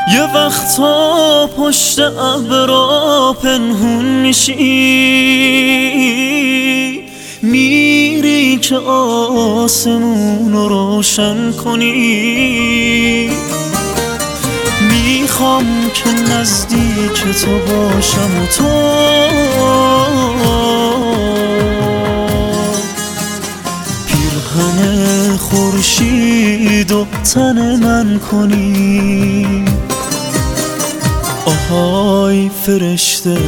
یه وقتا پشت ابرا پنهون میشی، میری که آسمون رو روشن کنی. میخوام که نزدیک تو باشم و تو پیرهن خورشید و تن من کنی. آهای فرشته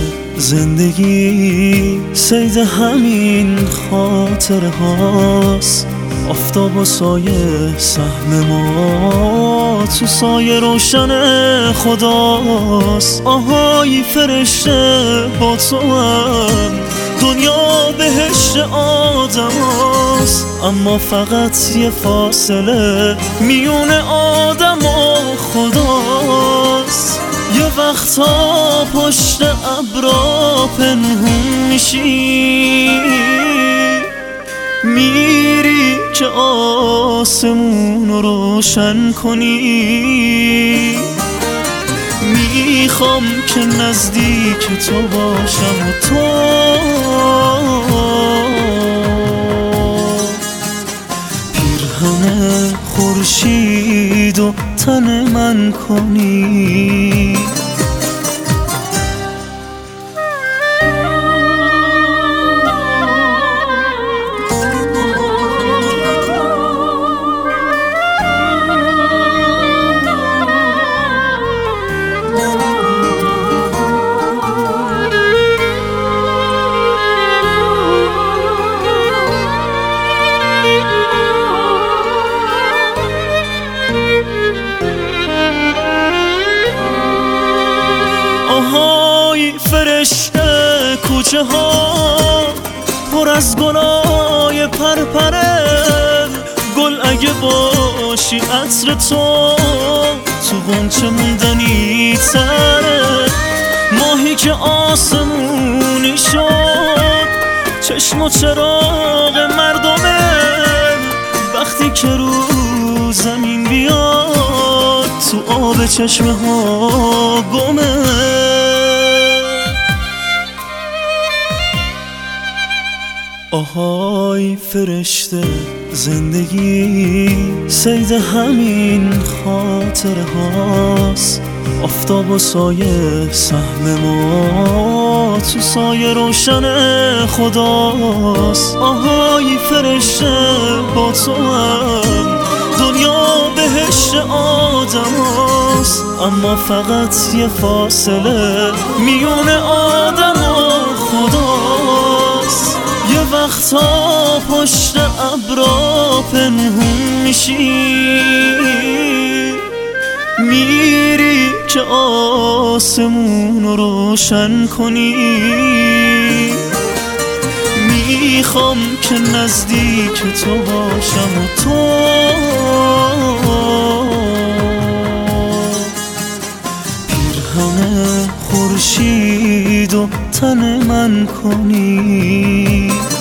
زندگی صید همین خاطره هاست. آفتاب و سایه سهم ما تو سایه روشن خداست. آهای فرشته با تو هم دنیا بهشت آدم هاست، اما فقط یه فاصله میون آدم و خداست. یه وقتا پشت ابرا پنهون میشی، میری که آسمون رو روشن کنی. میخوام که نزدیک تو باشم و تو پیرهن خورشید و تن من کنی. آهای فرشته کوچه ها پر از گلای پرپره، گل اگه باشی عطر تو غنچه موندنی تره. ماهی که آسمونی شد چشم و چراغ مردمه، وقتی که رو زمین بیاد تو آب چشمه ها گمه. آهای فرشته زندگی صید همین خاطره هاست. آفتاب و سایه سهم ما تو سایه روشن خداست. آهای فرشته با تو هم دنیا بهشت آدم هاست، اما فقط یه فاصله میون آدم و خداست. یه وقتا پشت ابرا پنهون میشی، میری که آسمون رو روشن کنی. میخوام که نزدیک تو باشم و تو پیرهن خورشید و تن من کنی.